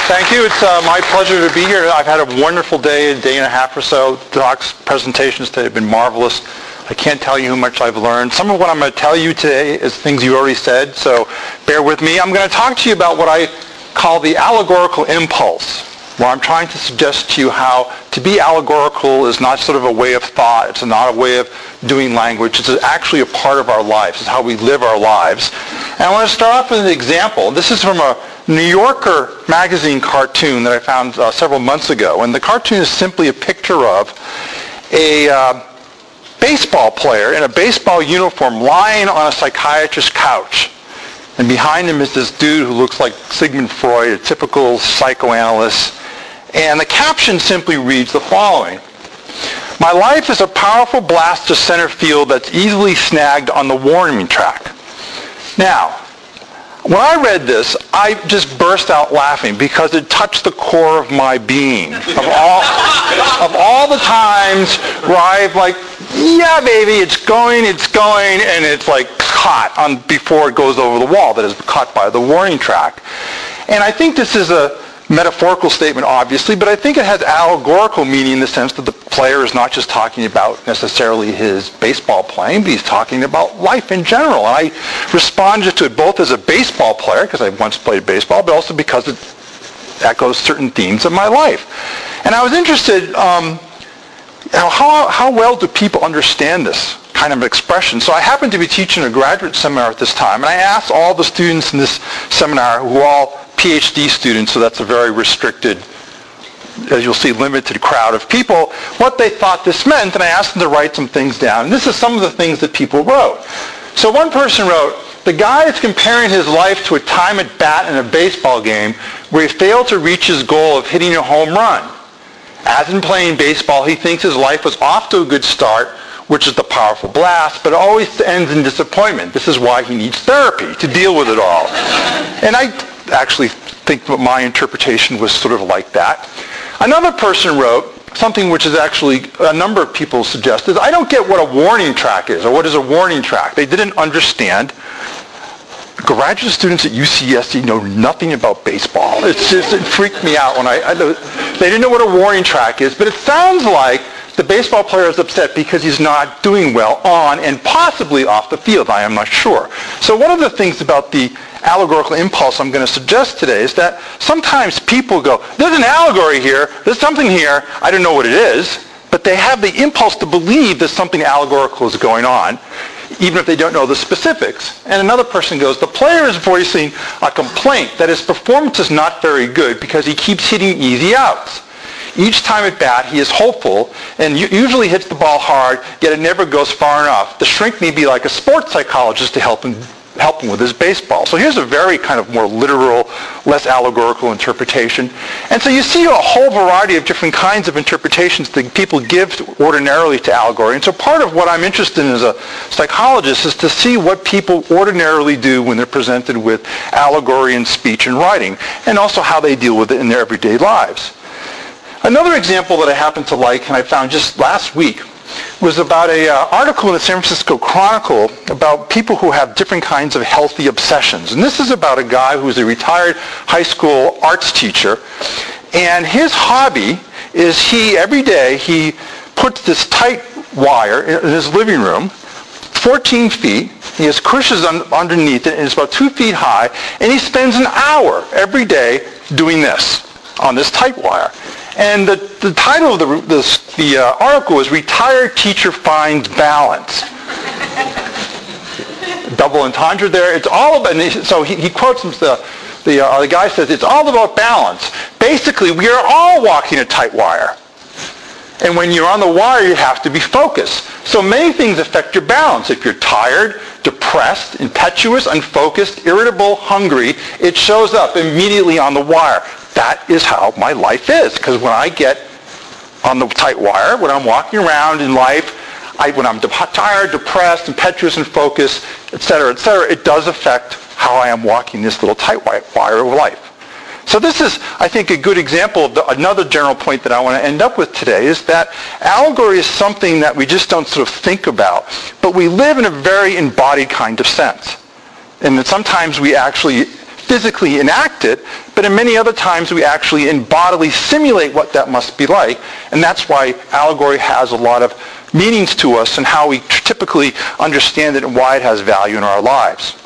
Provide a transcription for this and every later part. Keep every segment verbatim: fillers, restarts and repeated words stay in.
Thank you. It's uh, my pleasure to be here. I've had a wonderful day, a day and a half or so. Doc's presentations today have been marvelous. I can't tell you how much I've learned. Some of what I'm going to tell you today is things you already said, so bear with me. I'm going to talk to you about what I call the allegorical impulse, where I'm trying to suggest to you how to be allegorical is not sort of a way of thought. It's not a way of doing language. It's actually a part of our lives. It's how we live our lives. And I want to start off with an example. This is from a New Yorker magazine cartoon that I found uh, several months ago. And the cartoon is simply a picture of a uh, baseball player in a baseball uniform lying on a psychiatrist's couch. And behind him is this dude who looks like Sigmund Freud, a typical psychoanalyst. And the caption simply reads the following: "My life is a powerful blast to center field that's easily snagged on the warning track." Now, when I read this, I just burst out laughing because it touched the core of my being. Of all, of all the times where I've like, yeah, baby, it's going, it's going, and it's like caught on before it goes over the wall, that is caught by the warning track. And I think this is a metaphorical statement, obviously, but I think it has allegorical meaning in the sense that the player is not just talking about necessarily his baseball playing, but he's talking about life in general. And I responded to it both as a baseball player, because I once played baseball, but also because it echoes certain themes of my life. And I was interested, um, how, how well do people understand this kind of expression? So I happened to be teaching a graduate seminar at this time, and I asked all the students in this seminar, who are all P H D students, so that's a very restricted, as you'll see, limited crowd of people, what they thought this meant, and I asked them to write some things down. And this is some of the things that people wrote. So one person wrote, "The guy is comparing his life to a time at bat in a baseball game where he failed to reach his goal of hitting a home run. As in playing baseball, he thinks his life was off to a good start, which is the powerful blast, but always ends in disappointment. This is why he needs therapy, to deal with it all." And I actually think that my interpretation was sort of like that. Another person wrote something which is actually a number of people suggested. "I don't get what a warning track is, or what is a warning track." They didn't understand. Graduate students at U C S D know nothing about baseball. It's just, it freaked me out when I, I, they didn't know what a warning track is, but it sounds like the baseball player is upset because he's not doing well on and possibly off the field. I am not sure. So one of the things about the allegorical impulse I'm going to suggest today is that sometimes people go, there's an allegory here, there's something here, I don't know what it is, but they have the impulse to believe that something allegorical is going on, even if they don't know the specifics. And another person goes, the player is voicing a complaint that his performance is not very good because he keeps hitting easy outs. Each time at bat, he is hopeful and usually hits the ball hard, yet it never goes far enough. The shrink may be like a sports psychologist to help him, help him with his baseball. So here's a very kind of more literal, less allegorical interpretation. And so you see a whole variety of different kinds of interpretations that people give ordinarily to allegory. And so part of what I'm interested in as a psychologist is to see what people ordinarily do when they're presented with allegory in speech and writing, and also how they deal with it in their everyday lives. Another example that I happen to like, and I found just last week, was about an uh, article in the San Francisco Chronicle about people who have different kinds of healthy obsessions. And this is about a guy who's a retired high school arts teacher, and his hobby is he, every day, he puts this tight wire in his living room, fourteen feet, he has cushions un- underneath it, and it's about two feet high, and he spends an hour every day doing this on this tight wire. And the, the title of the, the, the uh, article is "Retired Teacher Finds Balance." Double entendre there. It's all about, and he, so he, he quotes the, the, uh, the guy says, it's all about balance. Basically, we are all walking a tight wire. And when you're on the wire, you have to be focused. So many things affect your balance. If you're tired, depressed, impetuous, unfocused, irritable, hungry, it shows up immediately on the wire. That is how my life is, because when I get on the tight wire, when I'm walking around in life, I, when I'm de- tired, depressed, impetuous, and focused, et cetera, et cetera, it does affect how I am walking this little tight wire of life. So this is, I think, a good example of the, another general point that I want to end up with today, is that allegory is something that we just don't sort of think about, but we live in a very embodied kind of sense. And that sometimes we actually physically enact it, but in many other times we actually in bodily simulate what that must be like, and that's why allegory has a lot of meanings to us and how we typically understand it and why it has value in our lives.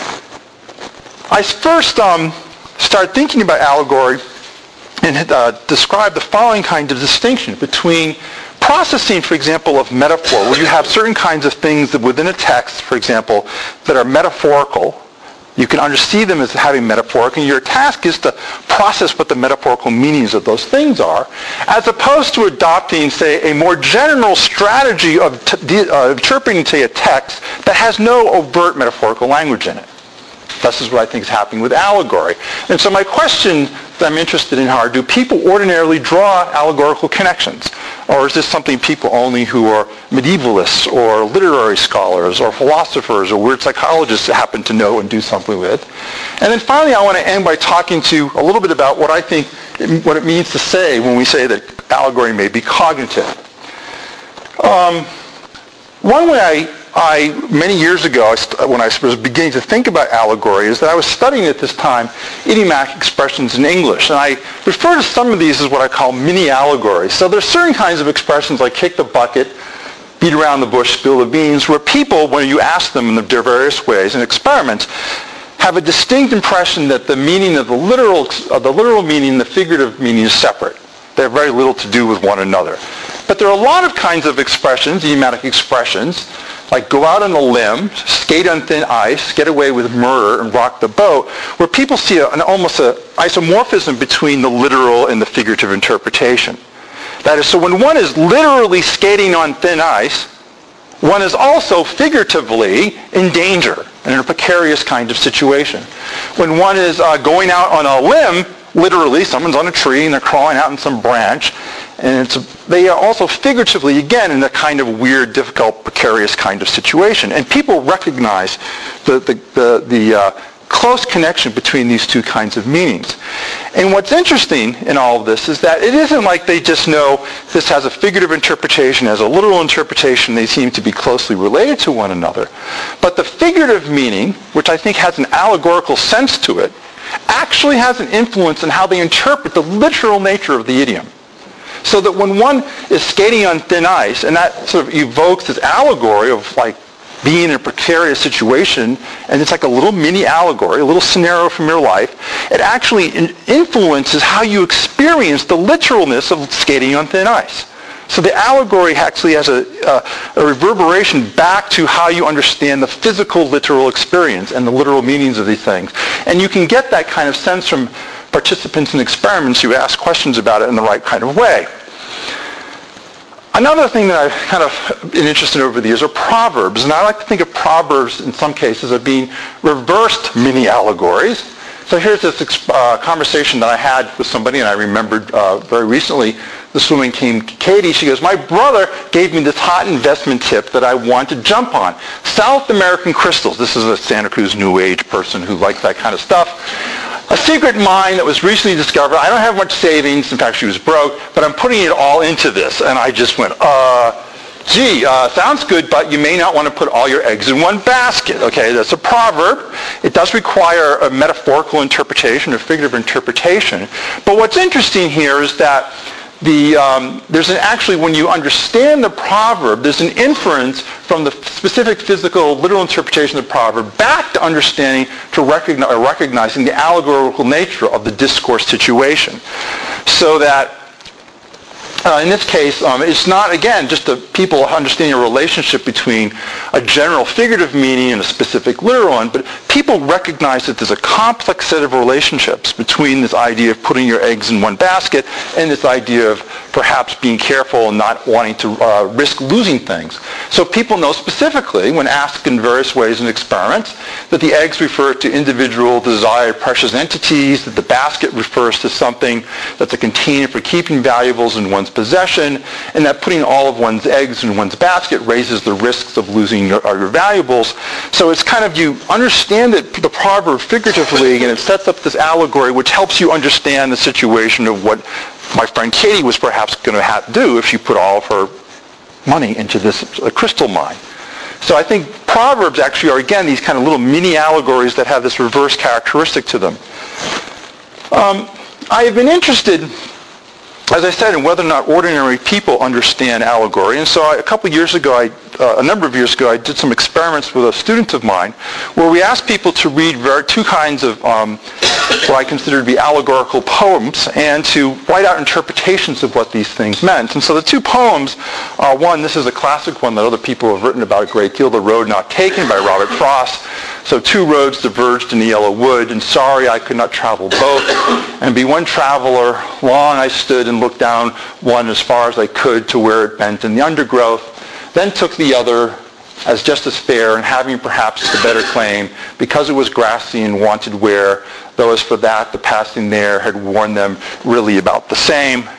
I first um, started thinking about allegory and uh, described the following kind of distinction between processing, for example, of metaphor, where you have certain kinds of things that within a text, for example, that are metaphorical. You can understand them as having metaphoric, and your task is to process what the metaphorical meanings of those things are, as opposed to adopting, say, a more general strategy of t- uh, interpreting, say, a text that has no overt metaphorical language in it. This is what I think is happening with allegory. And so my question that I'm interested in are, do people ordinarily draw allegorical connections? Or is this something people only who are medievalists or literary scholars or philosophers or weird psychologists happen to know and do something with? And then finally, I want to end by talking to you a little bit about what I think, what it means to say when we say that allegory may be cognitive. Um, one way I I, many years ago, when I was beginning to think about allegory, is that I was studying at this time idiomatic expressions in English. And I refer to some of these as what I call mini-allegories. So there's certain kinds of expressions like kick the bucket, beat around the bush, spill the beans, where people, when you ask them in their various ways in experiments, have a distinct impression that the meaning of the literal, of the literal meaning and the figurative meaning is separate. They have very little to do with one another. But there are a lot of kinds of expressions, idiomatic expressions, like go out on a limb, skate on thin ice, get away with murder, and rock the boat, where people see a, an almost an isomorphism between the literal and the figurative interpretation. That is, so when one is literally skating on thin ice, one is also figuratively in danger and in a precarious kind of situation. When one is uh, going out on a limb, literally, someone's on a tree and they're crawling out in some branch, and it's, they are also figuratively, again, in a kind of weird, difficult, precarious kind of situation. And people recognize the, the, the, the uh, close connection between these two kinds of meanings. And what's interesting in all of this is that it isn't like they just know this has a figurative interpretation, has a literal interpretation, they seem to be closely related to one another. But the figurative meaning, which I think has an allegorical sense to it, actually has an influence in how they interpret the literal nature of the idiom. So that when one is skating on thin ice, and that sort of evokes this allegory of like being in a precarious situation, and it's like a little mini allegory, a little scenario from your life, it actually influences how you experience the literalness of skating on thin ice. So the allegory actually has a, a, a reverberation back to how you understand the physical, literal experience and the literal meanings of these things. And you can get that kind of sense from participants in experiments who ask questions about it in the right kind of way. Another thing that I've kind of been interested in over the years are proverbs. And I like to think of proverbs in some cases as being reversed mini-allegories. So here's this uh, conversation that I had with somebody, and I remembered uh, very recently. This woman came, Katie, she goes, my brother gave me this hot investment tip that I want to jump on. South American crystals. This is a Santa Cruz New Age person who likes that kind of stuff. A secret mine that was recently discovered. I don't have much savings. In fact, she was broke, but I'm putting it all into this. And I just went, uh, gee, uh, sounds good, but you may not want to put all your eggs in one basket. Okay, that's a proverb. It does require a metaphorical interpretation, a figurative interpretation. But what's interesting here is that The, um, there's an actually, when you understand the proverb, there's an inference from the specific physical, literal interpretation of the proverb back to understanding, to recognize, or recognizing the allegorical nature of the discourse situation. So that Uh, in this case, um, it's not, again, just the people understanding a relationship between a general figurative meaning and a specific literal one, but people recognize that there's a complex set of relationships between this idea of putting your eggs in one basket and this idea of perhaps being careful and not wanting to uh, risk losing things. So people know specifically, when asked in various ways in experiments, that the eggs refer to individual desired precious entities, that the basket refers to something that's a container for keeping valuables in one's possession, and that putting all of one's eggs in one's basket raises the risks of losing your, your valuables. So it's kind of, you understand it, the proverb figuratively, and it sets up this allegory which helps you understand the situation of what my friend Katie was perhaps going to have to do if she put all of her money into this uh, crystal mine. So I think Proverbs actually are, again, these kind of little mini allegories that have this reverse characteristic to them. Um, I have been interested, as I said, in whether or not ordinary people understand allegory. And so I, a couple of years ago, I, uh, a number of years ago, I did some experiments with a student of mine where we asked people to read very, two kinds of um, what I consider to be allegorical poems and to write out interpretations of what these things meant. And so the two poems are one, this is a classic one that other people have written about a great deal, The Road Not Taken by Robert Frost. So two roads diverged in the yellow wood, and sorry I could not travel both. And be one traveler, long I stood and looked down one as far as I could to where it bent in the undergrowth, then took the other as just as fair, and having perhaps the better claim, because it was grassy and wanted wear, though as for that the passing there had warned them really about the same.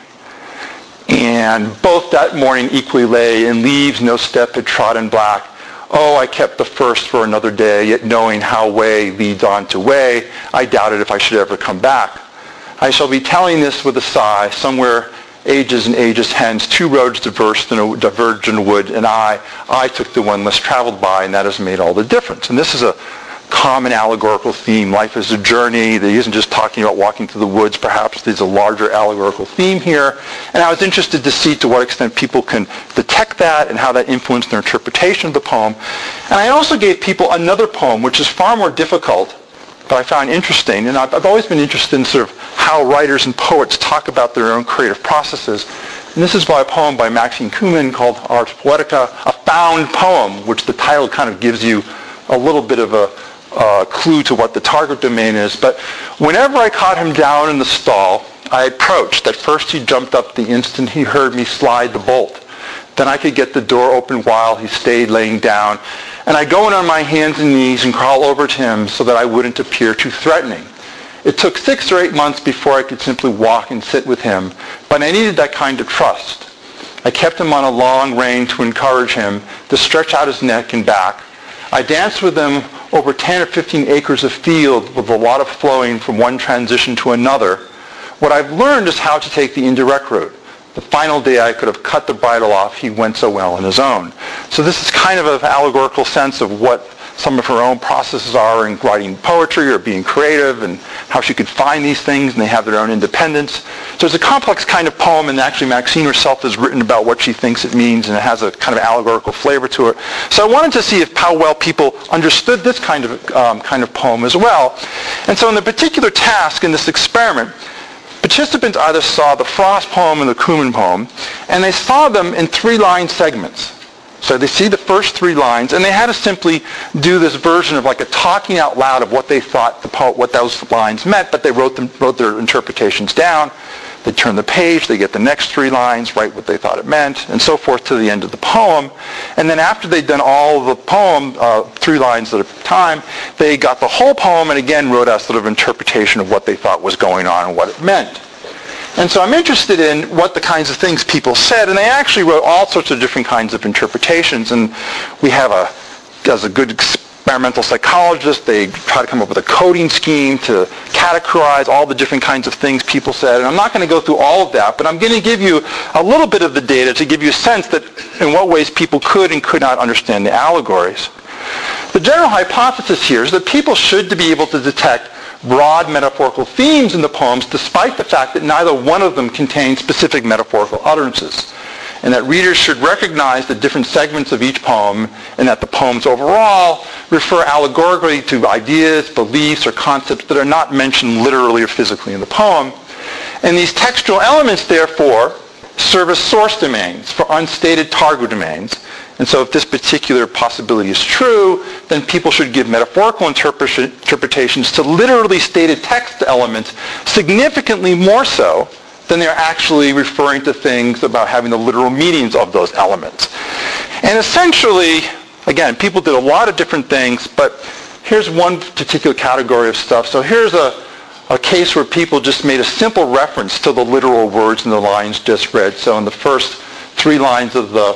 And both that morning equally lay, in leaves no step had trodden black. Oh, I kept the first for another day, yet knowing how way leads on to way, I doubted if I should ever come back. I shall be telling this with a sigh, somewhere ages and ages hence, two roads diverged in a, diverged in a wood, and I, I took the one less traveled by, and that has made all the difference. And this is a common allegorical theme. Life is a journey. He isn't just talking about walking through the woods. Perhaps there's a larger allegorical theme here. And I was interested to see to what extent people can detect that and how that influenced their interpretation of the poem. And I also gave people another poem, which is far more difficult, but I found interesting. And I've, I've always been interested in sort of how writers and poets talk about their own creative processes. And this is by a poem by Maxine Kumin called Ars Poetica, a found poem, which the title kind of gives you a little bit of a uh, clue to what the target domain is. But whenever I caught him down in the stall, I approached. At first he jumped up the instant he heard me slide the bolt. Then I could get the door open while he stayed laying down. And I'd go in on my hands and knees and crawl over to him so that I wouldn't appear too threatening. It took six or eight months before I could simply walk and sit with him, but I needed that kind of trust. I kept him on a long rein to encourage him to stretch out his neck and back. I danced with him over ten or fifteen acres of field with a lot of flowing from one transition to another. What I've learned is how to take the indirect route. The final day I could have cut the bridle off, he went so well on his own. So this is kind of an allegorical sense of what some of her own processes are in writing poetry or being creative, and how she could find these things, and they have their own independence. So it's a complex kind of poem, and actually Maxine herself has written about what she thinks it means, and it has a kind of allegorical flavor to it. So I wanted to see if how well people understood this kind of um, kind of poem as well. And so in the particular task in this experiment, participants either saw the Frost poem and the Kumin poem, and they saw them in three-line segments. So they see the first three lines, and they had to simply do this version of like a talking out loud of what they thought the po- what those lines meant, but they wrote them wrote their interpretations down. They turn the page, they get the next three lines, write what they thought it meant, and so forth to the end of the poem. And then after they'd done all of the poem, uh, three lines at a time, they got the whole poem and again wrote a sort of interpretation of what they thought was going on and what it meant. And so I'm interested in what the kinds of things people said, and they actually wrote all sorts of different kinds of interpretations. And we have a, as a good experimental psychologist, they try to come up with a coding scheme to categorize all the different kinds of things people said. And I'm not going to go through all of that, but I'm going to give you a little bit of the data to give you a sense that in what ways people could and could not understand the allegories. The general hypothesis here is that people should be able to detect broad metaphorical themes in the poems, despite the fact that neither one of them contains specific metaphorical utterances, and that readers should recognize the different segments of each poem, and that the poems overall refer allegorically to ideas, beliefs, or concepts that are not mentioned literally or physically in the poem. And these textual elements, therefore, serve as source domains for unstated target domains. And so if this particular possibility is true, then people should give metaphorical interpre- interpretations to literally stated text elements significantly more so than they're actually referring to things about having the literal meanings of those elements. And essentially, again, people did a lot of different things, but here's one particular category of stuff. So here's a, a case where people just made a simple reference to the literal words in the lines just read. So in the first three lines of the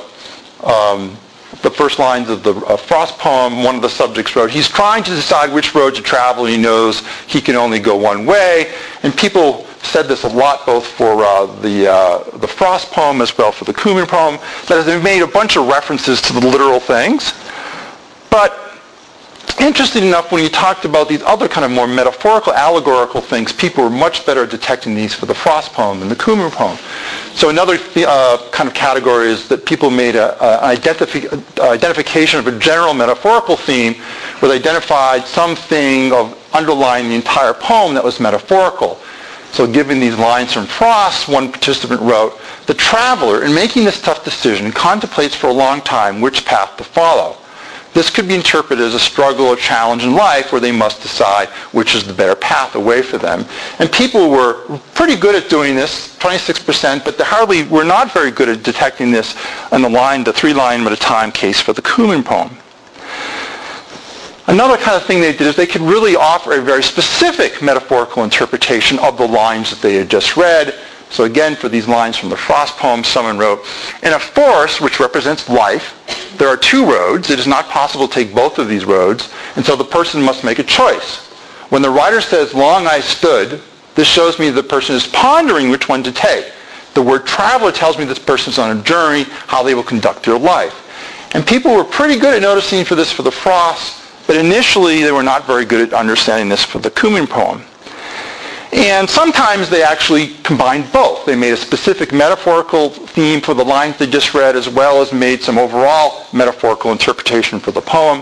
Um, the first lines of the uh, Frost poem, one of the subjects wrote, he's trying to decide which road to travel, and he knows he can only go one way. And people said this a lot, both for uh, the uh, the Frost poem as well for the Kumin poem, that they made a bunch of references to the literal things. But interesting enough, when you talked about these other kind of more metaphorical, allegorical things, people were much better at detecting these for the Frost poem than the Kuhlman poem. So another uh, kind of category is that people made a, a identifi- identification of a general metaphorical theme where they identified something of underlying the entire poem that was metaphorical. So given these lines from Frost, one participant wrote, "The traveler, in making this tough decision, contemplates for a long time which path to follow. This could be interpreted as a struggle or challenge in life where they must decide which is the better path away for them." And people were pretty good at doing this, twenty-six percent, but they hardly were not very good at detecting this in the line, the three-line at a time case for the Kuhlman poem. Another kind of thing they did is they could really offer a very specific metaphorical interpretation of the lines that they had just read. So again, for these lines from the Frost poem, someone wrote, "In a forest which represents life, there are two roads. It is not possible to take both of these roads, and so the person must make a choice. When the writer says, 'Long I stood,' this shows me the person is pondering which one to take. The word traveler tells me this person is on a journey, how they will conduct their life." And people were pretty good at noticing for this for the Frost, but initially they were not very good at understanding this for the Kuhlman poem. And sometimes they actually combined both. They made a specific metaphorical theme for the lines they just read, as well as made some overall metaphorical interpretation for the poem.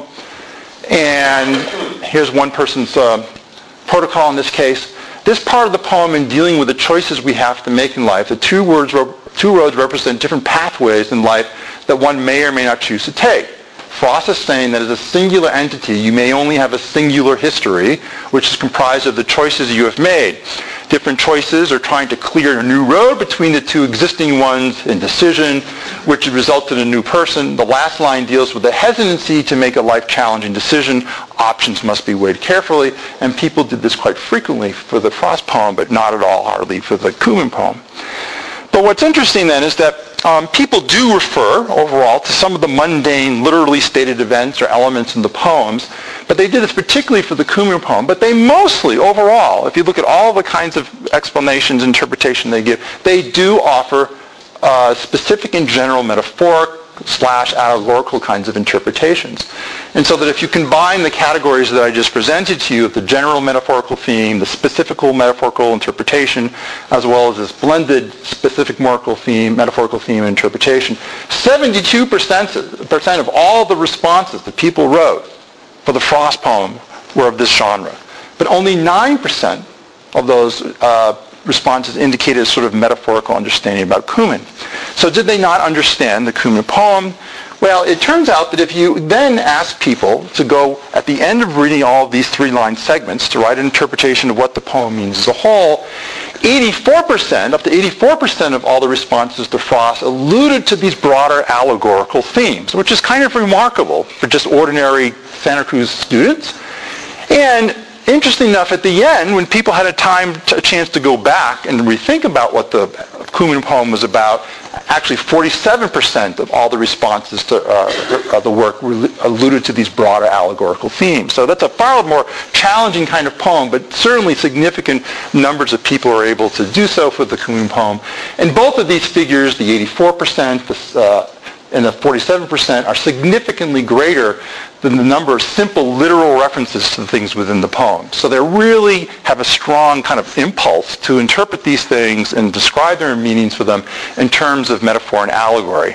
And here's one person's uh, protocol in this case. "This part of the poem, in dealing with the choices we have to make in life, the two words, two roads represent different pathways in life that one may or may not choose to take. Frost is saying that as a singular entity, you may only have a singular history, which is comprised of the choices you have made. Different choices are trying to clear a new road between the two existing ones in decision, which resulted in a new person. The last line deals with the hesitancy to make a life-challenging decision. Options must be weighed carefully." And people did this quite frequently for the Frost poem, but not at all hardly for the Kuhlman poem. But what's interesting then is that um, people do refer overall to some of the mundane, literally stated events or elements in the poems, but they did this particularly for the Kuhlman poem. But they mostly, overall, if you look at all the kinds of explanations, interpretation they give, they do offer uh, specific and general metaphoric slash allegorical kinds of interpretations. And so that if you combine the categories that I just presented to you of the general metaphorical theme, the specific metaphorical interpretation, as well as this blended specific metaphorical theme, metaphorical theme and interpretation, seventy-two percent of all the responses that people wrote for the Frost poem were of this genre. But only nine percent of those uh, responses indicated a sort of metaphorical understanding about Kuhlman. So did they not understand the Kuhlman poem? Well, it turns out that if you then ask people to go at the end of reading all of these three-line segments to write an interpretation of what the poem means as a whole, eighty-four percent, up to eighty-four percent of all the responses to Frost alluded to these broader allegorical themes, which is kind of remarkable for just ordinary Santa Cruz students. And interesting enough, at the end, when people had a time, a chance to go back and rethink about what the Kuhlman poem was about, actually forty-seven percent of all the responses to uh, the work alluded to these broader allegorical themes. So that's a far more challenging kind of poem, but certainly significant numbers of people are able to do so for the Kuhlman poem. And both of these figures, the eighty-four percent the, uh, and the forty-seven percent, are significantly greater than the number of simple literal references to the things within the poem. So they really have a strong kind of impulse to interpret these things and describe their meanings for them in terms of metaphor and allegory.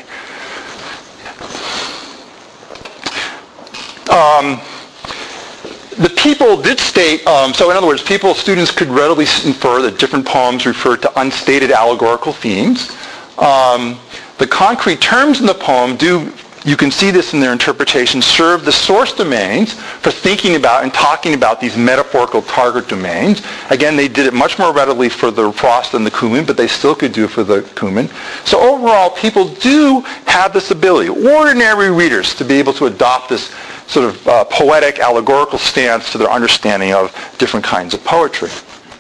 Um, the people did state, um, so in other words, people, students could readily infer that different poems refer to unstated allegorical themes. Um, the concrete terms in the poem do, you can see this in their interpretation, serve the source domains for thinking about and talking about these metaphorical target domains. Again, they did it much more readily for the Frost than the Kuhlman, but they still could do it for the Kuhlman. So overall, people do have this ability, ordinary readers, to be able to adopt this sort of uh, poetic, allegorical stance to their understanding of different kinds of poetry.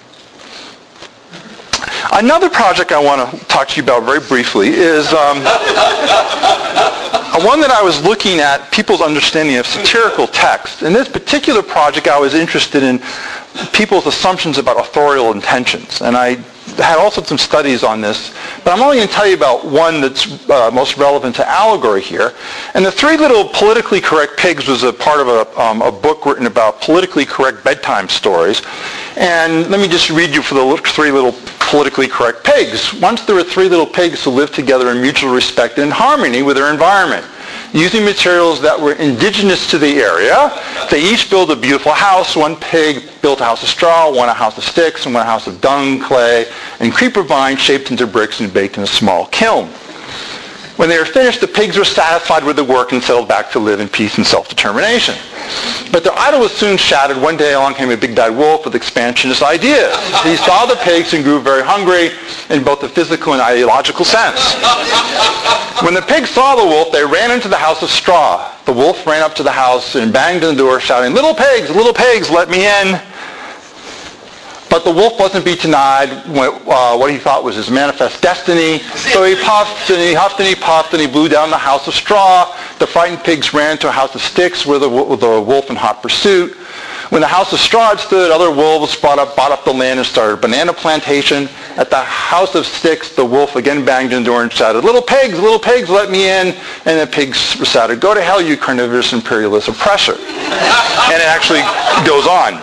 Another project I want to talk to you about very briefly is um, one that I was looking at people's understanding of satirical text. In this particular project, I was interested in people's assumptions about authorial intentions. And I had all sorts of studies on this, but I'm only going to tell you about one that's uh, most relevant to allegory here. And the Three Little Politically Correct Pigs was a part of a, um, a book written about politically correct bedtime stories. And let me just read you for the three little politically correct pigs. Once there were three little pigs who lived together in mutual respect and in harmony with their environment. Using materials that were indigenous to the area, they each built a beautiful house. One pig built a house of straw, one a house of sticks, and one a house of dung, clay, and creeper vines shaped into bricks and baked in a small kiln. When they were finished, the pigs were satisfied with the work and settled back to live in peace and self-determination. But their idyll was soon shattered. One day along came a big bad wolf with expansionist ideas. He saw the pigs and grew very hungry in both the physical and ideological sense. When the pigs saw the wolf, they ran into the house of straw. The wolf ran up to the house and banged on the door, shouting, "Little pigs, little pigs, let me in." But the wolf wasn't be denied uh, what he thought was his manifest destiny. So he puffed and he huffed and he puffed and he blew down the house of straw. The frightened pigs ran to a house of sticks where the, the wolf in hot pursuit. When the house of straw had stood, other wolves bought up, bought up the land and started a banana plantation. At the house of sticks, the wolf again banged on the door and shouted, "Little pigs, little pigs, let me in." And the pigs recited, "Go to hell, you carnivorous imperialist oppressor." And it actually goes on.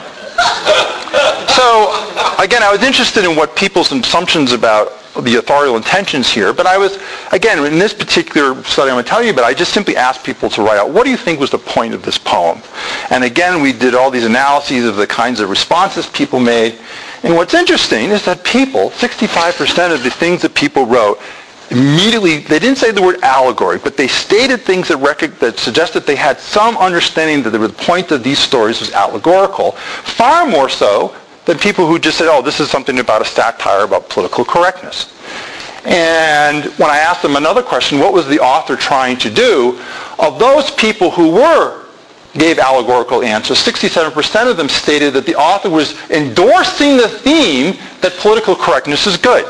So, again, I was interested in what people's assumptions about the authorial intentions here, but I was, again, in this particular study I'm going to tell you about, I just simply asked people to write out, what do you think was the point of this poem? And again, we did all these analyses of the kinds of responses people made. And what's interesting is that people, sixty-five percent of the things that people wrote, immediately, they didn't say the word allegory, but they stated things that, rec- that suggested they had some understanding that the point of these stories was allegorical, far more so than people who just said, oh, this is something about a satire about political correctness. And when I asked them another question, what was the author trying to do? Of those people who were gave allegorical answers, sixty-seven percent of them stated that the author was endorsing the theme that political correctness is good.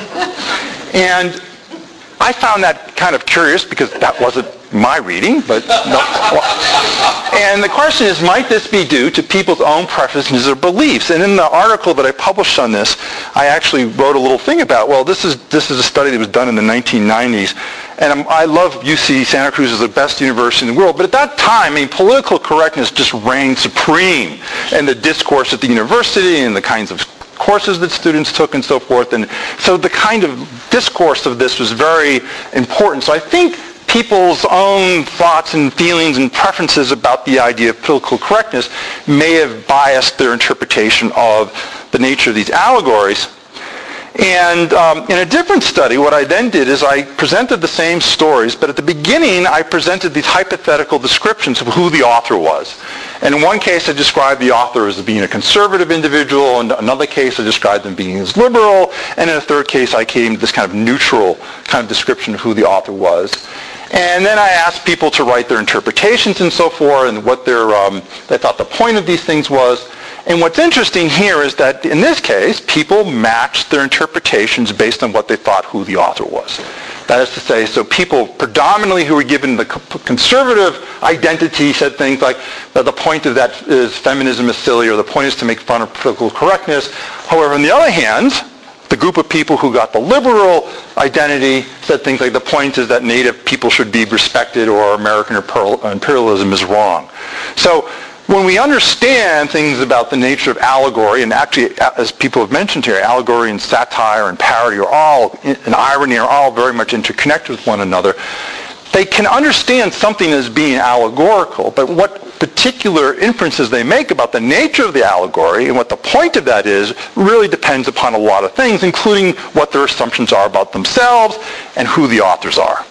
And I found that kind of curious because that wasn't my reading, but no. And the question is, might this be due to people's own preferences or beliefs? And in the article that I published on this, I actually wrote a little thing about, well, this is this is a study that was done in the nineteen nineties, and I'm, I love U C Santa Cruz as the best university in the world, but at that time, I mean, political correctness just reigned supreme in the discourse at the university and the kinds of courses that students took and so forth. And so the kind of discourse of this was very important. So I think people's own thoughts and feelings and preferences about the idea of political correctness may have biased their interpretation of the nature of these allegories. And um, in a different study, what I then did is I presented the same stories, but at the beginning I presented these hypothetical descriptions of who the author was. And in one case I described the author as being a conservative individual, and in another case I described them being as liberal, and in a third case I came to this kind of neutral kind of description of who the author was. And then I asked people to write their interpretations and so forth, and what their, um, they thought the point of these things was. And what's interesting here is that in this case, people matched their interpretations based on what they thought who the author was. That is to say, so people predominantly who were given the conservative identity said things like that the point of that is feminism is silly, or the point is to make fun of political correctness. However, on the other hand, the group of people who got the liberal identity said things like the point is that native people should be respected, or American imperialism is wrong. So when we understand things about the nature of allegory, and actually, as people have mentioned here, allegory and satire and parody are all, and irony are all very much interconnected with one another, they can understand something as being allegorical, but what particular inferences they make about the nature of the allegory and what the point of that is really depends upon a lot of things, including what their assumptions are about themselves and who the authors are.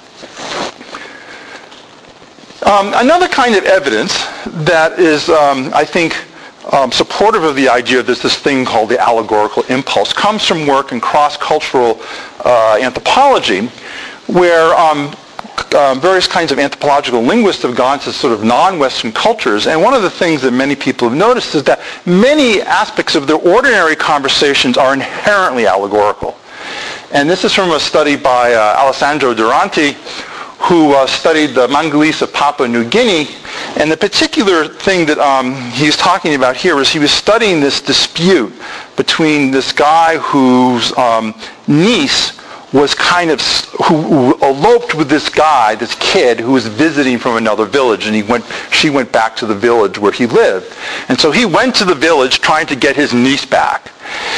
Um, another kind of evidence that is, um, I think, um, supportive of the idea of this, this thing called the allegorical impulse comes from work in cross-cultural uh, anthropology, where um, um, various kinds of anthropological linguists have gone to sort of non-Western cultures. And one of the things that many people have noticed is that many aspects of their ordinary conversations are inherently allegorical. And this is from a study by uh, Alessandro Duranti, who uh, studied the Mangolese of Papua New Guinea. And the particular thing that um, he was talking about here was he was studying this dispute between this guy whose um, niece was kind of, who, who eloped with this guy, this kid who was visiting from another village, and he went, she went back to the village where he lived. And so he went to the village trying to get his niece back.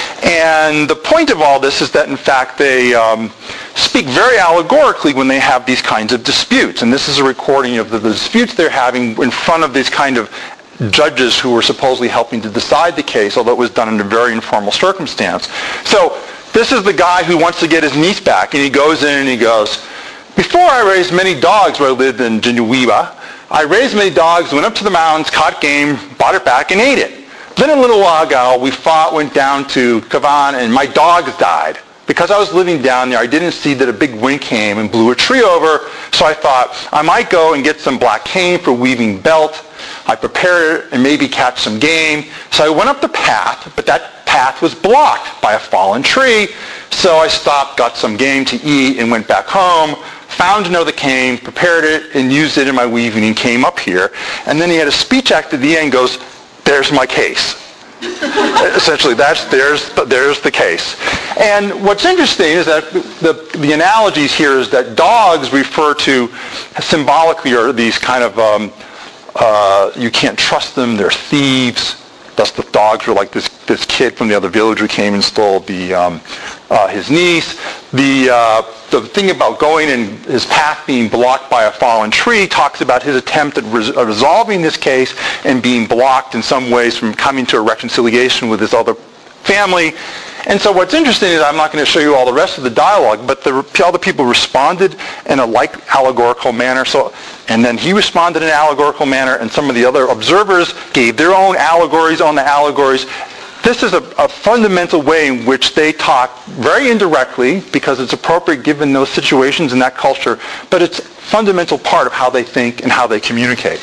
And the point of all this is that, in fact, they um, speak very allegorically when they have these kinds of disputes. And this is a recording of the, the disputes they're having in front of these kind of judges who were supposedly helping to decide the case, although it was done in a very informal circumstance. So this is the guy who wants to get his niece back, and he goes in and he goes, "Before I raised many dogs where I lived in Genuiba, I raised many dogs, went up to the mountains, caught game, brought it back, and ate it. Then a little while ago, we fought, went down to Cavan, and my dogs died. Because I was living down there, I didn't see that a big wind came and blew a tree over, so I thought I might go and get some black cane for weaving belt. I prepared it and maybe catch some game. So I went up the path, but that path was blocked by a fallen tree. So I stopped, got some game to eat, and went back home, found another cane, prepared it, and used it in my weaving, and came up here. And then he had a speech act at the end, goes, 'There's my case.'" Essentially, that's there's there's the case. And what's interesting is that the the analogies here is that dogs refer to symbolically are these kind of um, uh, you can't trust them. They're thieves. Thus, the dogs were like this this kid from the other village who came and stole the um, uh, his niece. The uh, the thing about going and his path being blocked by a fallen tree talks about his attempt at res- resolving this case and being blocked in some ways from coming to a reconciliation with his other family. And so what's interesting is I'm not going to show you all the rest of the dialogue, but the other people responded in a like allegorical manner. So, and then he responded in an allegorical manner, and some of the other observers gave their own allegories on the allegories. This is a, a fundamental way in which they talk very indirectly, because it's appropriate given those situations in that culture, but it's a fundamental part of how they think and how they communicate.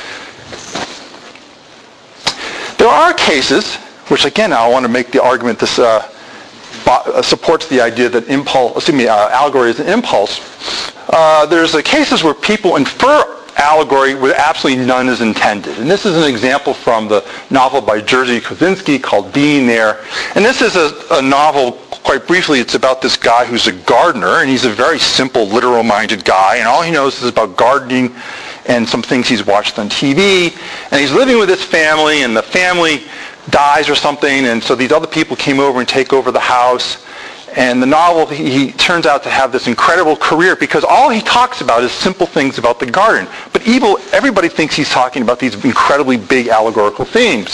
There are cases, which again I want to make the argument this uh, uh, supports the idea that impulse, excuse me, uh, allegory is an impulse. Uh, there's uh, cases where people infer allegory where absolutely none is intended. And this is an example from the novel by Jerzy Kosinski called Being There. And this is a, a novel, quite briefly, it's about this guy who's a gardener, and he's a very simple, literal-minded guy, and all he knows is about gardening and some things he's watched on T V. And he's living with his family, and the family dies or something, and so these other people came over and take over the house. And the novel, he, he turns out to have this incredible career because all he talks about is simple things about the garden. But evil, everybody thinks he's talking about these incredibly big allegorical themes.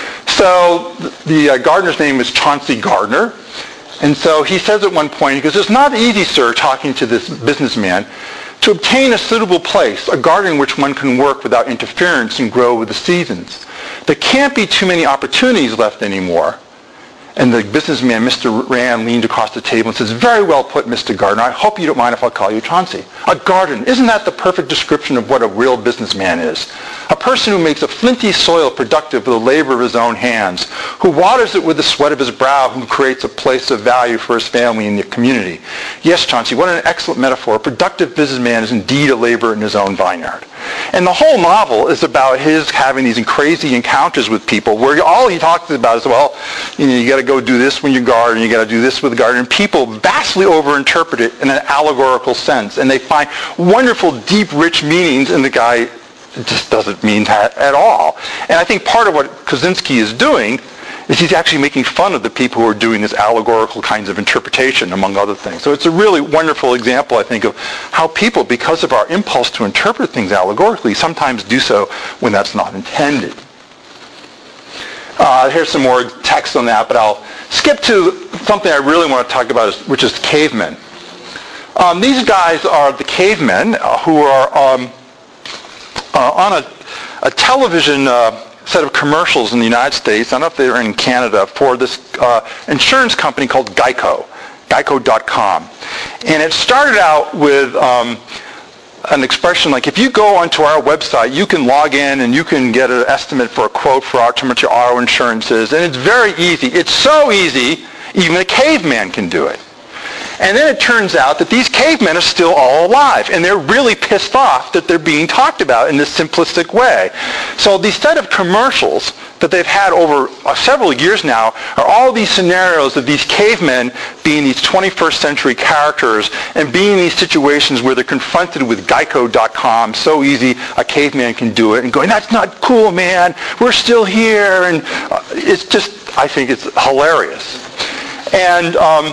So the uh, gardener's name is Chauncey Gardner. And so he says at one point, he goes, "It's not easy, sir," talking to this businessman, "to obtain a suitable place, a garden in which one can work without interference and grow with the seasons. There can't be too many opportunities left anymore." And the businessman, Mister Rand, leaned across the table and says, "Very well put, Mister Gardner. I hope you don't mind if I call you Chauncey. A garden, isn't that the perfect description of what a real businessman is? A person who makes a flinty soil productive with the labor of his own hands, who waters it with the sweat of his brow, who creates a place of value for his family and the community. Yes, Chauncey, what an excellent metaphor. A productive businessman is indeed a laborer in his own vineyard." And the whole novel is about his having these crazy encounters with people where all he talks about is, well, you know, you got to go do this when you garden, you got to do this with the garden. And people vastly overinterpret it in an allegorical sense. And they find wonderful, deep, rich meanings, and the guy just doesn't mean that at all. And I think part of what Kosinski is doing is he's actually making fun of the people who are doing this allegorical kinds of interpretation, among other things. So it's a really wonderful example, I think, of how people, because of our impulse to interpret things allegorically, sometimes do so when that's not intended. Uh, here's some more text on that, but I'll skip to something I really want to talk about, which is cavemen. Um, these guys are the cavemen uh, who are um, uh, on a, a television uh, set of commercials in the United States, I don't know if they're in Canada, for this uh, insurance company called Geico, Geico dot com. And it started out with um, an expression like, if you go onto our website, you can log in and you can get an estimate for a quote for how much your auto insurance is. And it's very easy. It's so easy, even a caveman can do it. And then it turns out that these cavemen are still all alive, and they're really pissed off that they're being talked about in this simplistic way. So these set of commercials that they've had over uh, several years now are all these scenarios of these cavemen being these twenty-first century characters and being in these situations where they're confronted with Geico dot com, so easy, a caveman can do it, and going, that's not cool, man, we're still here, and uh, it's just, I think it's hilarious. And um,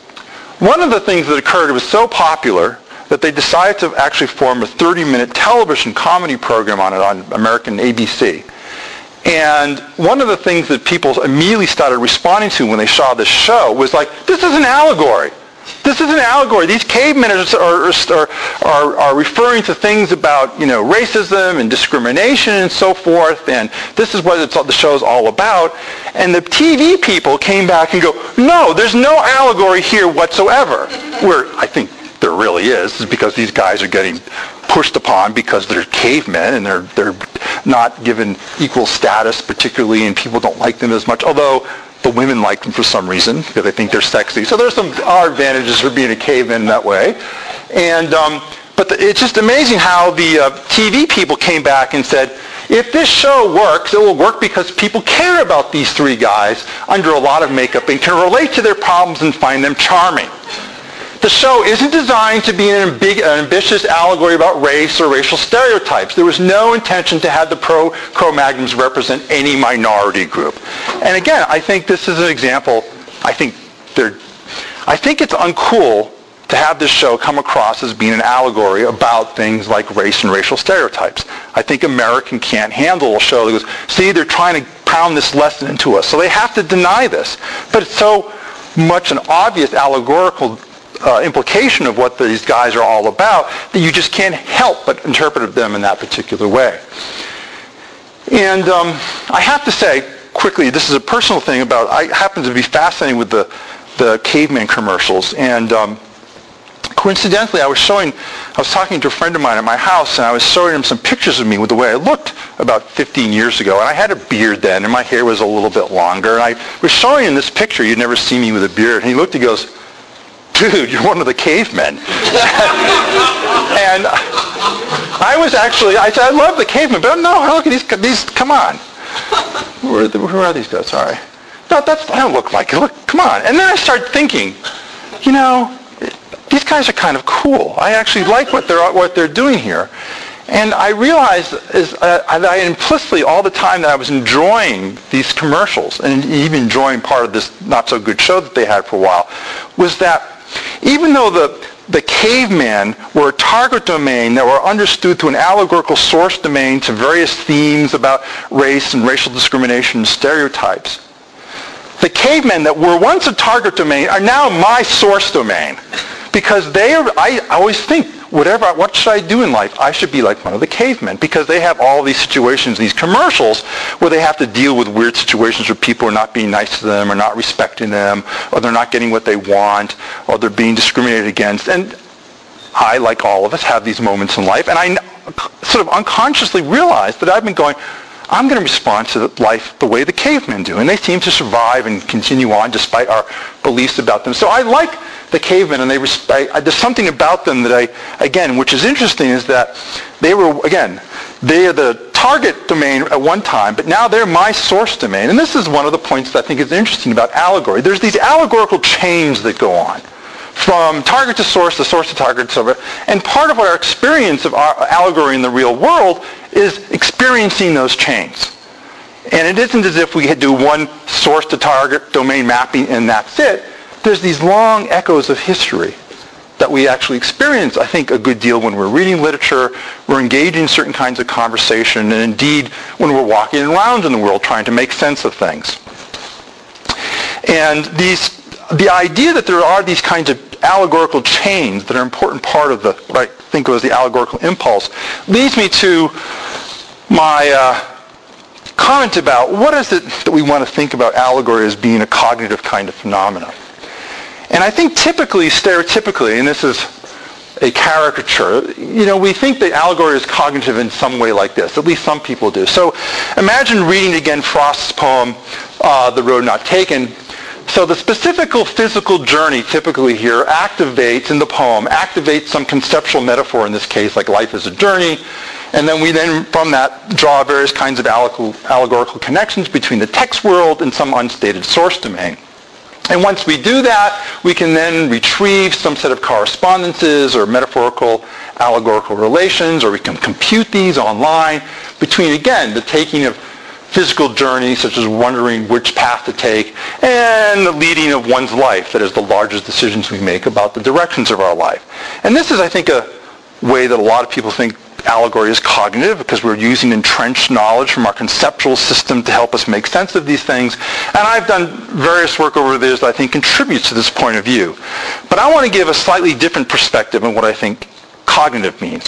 one of the things that occurred, it was so popular that they decided to actually form a thirty-minute television comedy program on it on American A B C. And one of the things that people immediately started responding to when they saw this show was like, this is an allegory. This is an allegory. These cavemen are, are, are, are referring to things about, you know, racism and discrimination and so forth, and this is what it's, the show's all about. And the T V people came back and go, no, there's no allegory here whatsoever. Where I think there really is, is because these guys are getting pushed upon because they're cavemen and they're they're not given equal status particularly, and people don't like them as much, although the women like them for some reason because they think they're sexy. So there's some advantages for being a caveman in that way. And um, but the, it's just amazing how the uh, T V people came back and said, if this show works, it will work because people care about these three guys under a lot of makeup and can relate to their problems and find them charming. The show isn't designed to be an, ambig- an ambitious allegory about race or racial stereotypes. There was no intention to have the pro-Cro-Magnons represent any minority group. And again, I think this is an example. I think they're, I think it's uncool to have this show come across as being an allegory about things like race and racial stereotypes. I think American can't handle a show that goes, see, they're trying to pound this lesson into us. So they have to deny this. But it's so much an obvious allegorical Uh, implication of what these guys are all about that you just can't help but interpret them in that particular way. And um, I have to say, quickly, this is a personal thing about, I happen to be fascinated with the, the caveman commercials, and um, coincidentally, I was showing, I was talking to a friend of mine at my house, and I was showing him some pictures of me with the way I looked about fifteen years ago, and I had a beard then, and my hair was a little bit longer, and I was showing him this picture. You'd never seen me with a beard, and he looked, he goes, dude, you're one of the cavemen. And I was actually, I said, I love the cavemen, but no, look at these, these come on. Who are, the, who are these guys? Sorry. No, that's, I don't look like it. Look, come on. And then I started thinking, you know, these guys are kind of cool. I actually like what they're, what they're doing here. And I realized is, uh, that I implicitly, all the time that I was enjoying these commercials, and even enjoying part of this not-so-good show that they had for a while, was that even though the, the cavemen were a target domain that were understood through an allegorical source domain to various themes about race and racial discrimination and stereotypes, the cavemen that were once a target domain are now my source domain. Because they are, I always think, whatever, what should I do in life? I should be like one of the cavemen, because they have all these situations, these commercials, where they have to deal with weird situations where people are not being nice to them, or not respecting them, or they're not getting what they want, or they're being discriminated against. And I, like all of us, have these moments in life, and I sort of unconsciously realized that I've been going, I'm going to respond to life the way the cavemen do. And they seem to survive and continue on despite our beliefs about them. So I like the cavemen, and they respect, I, there's something about them that I, again, which is interesting, is that they were, again, they are the target domain at one time, but now they're my source domain. And this is one of the points that I think is interesting about allegory. There's these allegorical chains that go on, from target to source, to source to target to source. And part of our experience of our allegory in the real world is experiencing those chains. And it isn't as if we had do one source to target domain mapping and that's it. There's these long echoes of history that we actually experience, I think, a good deal when we're reading literature, we're engaging in certain kinds of conversation, and indeed when we're walking around in the world trying to make sense of things. And these, the idea that there are these kinds of allegorical chains that are an important part of the, what I think was the allegorical impulse, leads me to my uh, comment about what is it that we want to think about allegory as being a cognitive kind of phenomenon. And I think typically, stereotypically, and this is a caricature, you know, we think that allegory is cognitive in some way like this. At least some people do. So imagine reading again Frost's poem, uh, The Road Not Taken. So the specific physical journey typically here activates, in the poem, activates some conceptual metaphor, in this case, like life is a journey. And then we then, from that, draw various kinds of allegorical connections between the text world and some unstated source domain. And once we do that, we can then retrieve some set of correspondences or metaphorical allegorical relations, or we can compute these online between, again, the taking of physical journeys, such as wondering which path to take, and the leading of one's life, that is the largest decisions we make about the directions of our life. And this is, I think, a way that a lot of people think allegory is cognitive, because we're using entrenched knowledge from our conceptual system to help us make sense of these things. And I've done various work over the years that I think contributes to this point of view. But I want to give a slightly different perspective on what I think cognitive means.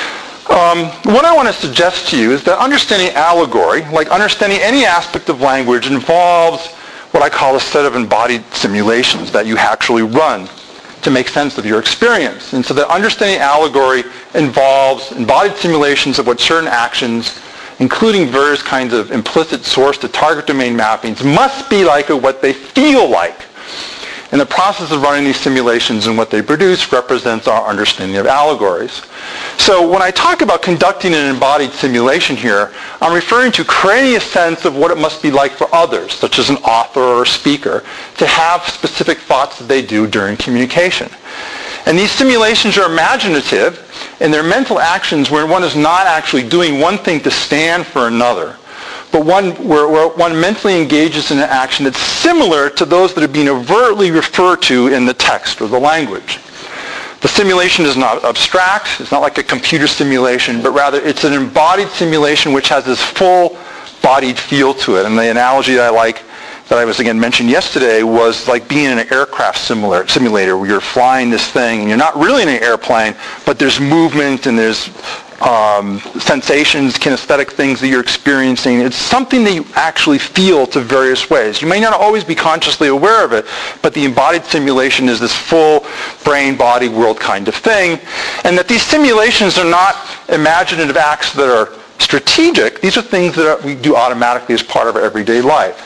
Um, what I want to suggest to you is that understanding allegory, like understanding any aspect of language, involves what I call a set of embodied simulations that you actually run to make sense of your experience. And so that understanding allegory involves embodied simulations of what certain actions, including various kinds of implicit source to target domain mappings, must be like or what they feel like. And the process of running these simulations and what they produce represents our understanding of allegories. So when I talk about conducting an embodied simulation here, I'm referring to creating a sense of what it must be like for others, such as an author or a speaker, to have specific thoughts that they do during communication. And these simulations are imaginative, and they're mental actions where one is not actually doing one thing to stand for another, but one where, where one mentally engages in an action that's similar to those that are being overtly referred to in the text or the language. The simulation is not abstract. It's not like a computer simulation, but rather it's an embodied simulation which has this full-bodied feel to it. And the analogy that I like, that I was again mentioned yesterday, was like being in an aircraft simulator, simulator where you're flying this thing and you're not really in an airplane, but there's movement and there's um, sensations, kinesthetic things that you're experiencing. It's something that you actually feel to various ways. You may not always be consciously aware of it, but the embodied simulation is this full brain, body, world kind of thing. And that these simulations are not imaginative acts that are strategic. These are things that are, we do automatically as part of our everyday life.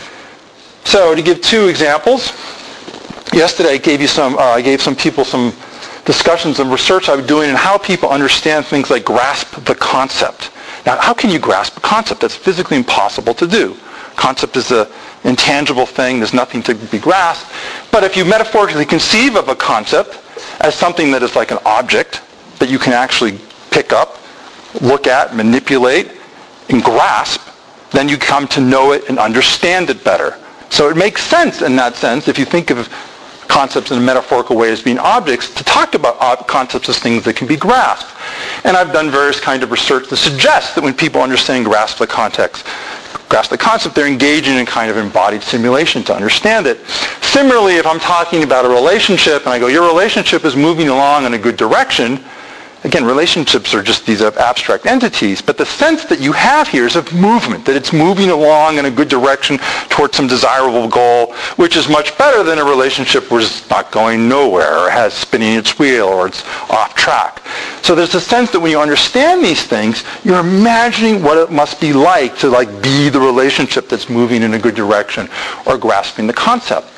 So to give two examples, yesterday I gave you some, uh, I gave some people some discussions and research I was doing on how people understand things like grasp the concept. Now, how can you grasp a concept? That's physically impossible to do. Concept is an intangible thing. There's nothing to be grasped. But if you metaphorically conceive of a concept as something that is like an object that you can actually pick up, look at, manipulate, and grasp, then you come to know it and understand it better. So it makes sense in that sense, if you think of concepts in a metaphorical way as being objects, to talk about ob- concepts as things that can be grasped. And I've done various kinds of research that suggests that when people understand grasp the context, grasp the concept, they're engaging in kind of embodied simulation to understand it. Similarly, if I'm talking about a relationship and I go, your relationship is moving along in a good direction, again, relationships are just these abstract entities, but the sense that you have here is of movement, that it's moving along in a good direction towards some desirable goal, which is much better than a relationship where it's not going nowhere or has spinning its wheel or it's off track. So there's a sense that when you understand these things, you're imagining what it must be like to like be the relationship that's moving in a good direction or grasping the concept.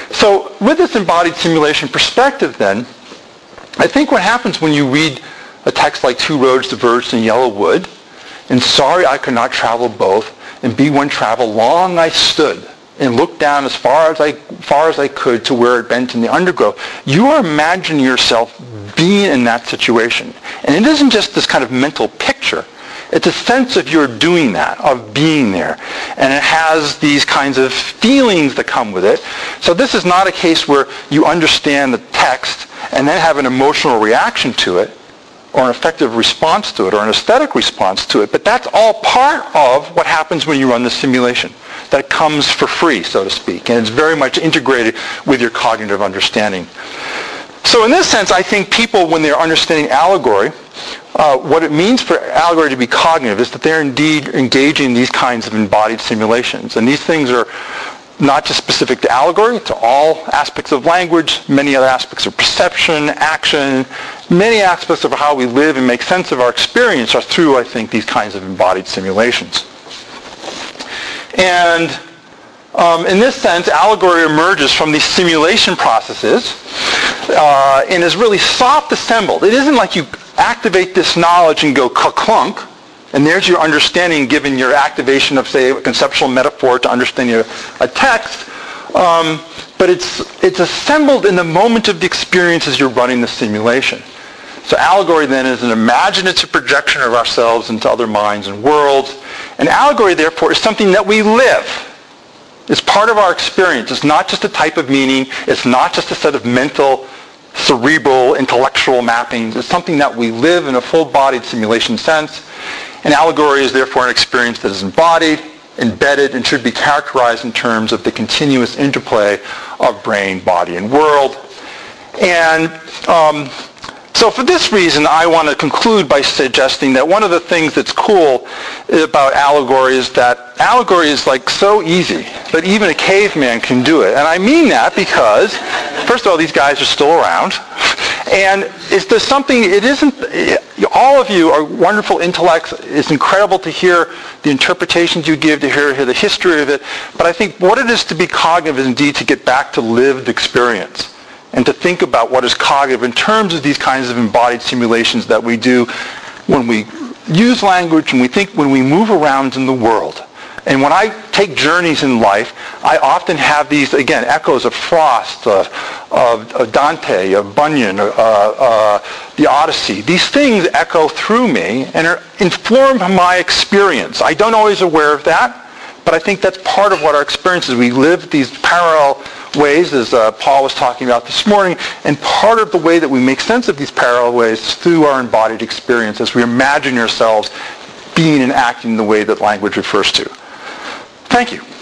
So with this embodied simulation perspective then, I think what happens when you read a text like two roads diverged in yellow wood, and sorry I could not travel both, and be one travel long I stood, and looked down as far as I far as I could to where it bent in the undergrowth. You are imagining yourself being in that situation. And it isn't just this kind of mental picture. It's a sense of you're doing that, of being there. And it has these kinds of feelings that come with it. So this is not a case where you understand the text and then have an emotional reaction to it, or an effective response to it, or an aesthetic response to it. But that's all part of what happens when you run the simulation. That comes for free, so to speak. And it's very much integrated with your cognitive understanding. So in this sense, I think people, when they're understanding allegory, uh, what it means for allegory to be cognitive is that they're indeed engaging in these kinds of embodied simulations. And these things are not just specific to allegory, to all aspects of language, many other aspects of perception, action, many aspects of how we live and make sense of our experience are through, I think, these kinds of embodied simulations. And Um, in this sense, allegory emerges from these simulation processes uh, and is really soft assembled. It isn't like you activate this knowledge and go ka-clunk, and there's your understanding given your activation of, say, a conceptual metaphor to understanding a, a text. Um, but it's, it's assembled in the moment of the experience as you're running the simulation. So allegory then is an imaginative projection of ourselves into other minds and worlds. And allegory, therefore, is something that we live. It's part of our experience. It's not just a type of meaning. It's not just a set of mental, cerebral, intellectual mappings. It's something that we live in a full-bodied simulation sense. And allegory is therefore an experience that is embodied, embedded, and should be characterized in terms of the continuous interplay of brain, body, and world. And um, so for this reason, I want to conclude by suggesting that one of the things that's cool about allegory is that allegory is like so easy that even a caveman can do it. And I mean that because, first of all, these guys are still around. And is there something, it isn't, all of you are wonderful intellects. It's incredible to hear the interpretations you give, to hear, hear the history of it. But I think what it is to be cognitive is indeed to get back to lived experience and to think about what is cognitive in terms of these kinds of embodied simulations that we do when we use language and we think when we move around in the world. And when I take journeys in life, I often have these, again, echoes of Frost, of, of, of Dante, of Bunyan, uh, uh, the Odyssey. These things echo through me and are, inform my experience. I don't always aware of that, but I think that's part of what our experience is. We live these parallel ways, as uh, Paul was talking about this morning, and part of the way that we make sense of these parallel ways is through our embodied experience as we imagine ourselves being and acting the way that language refers to. Thank you.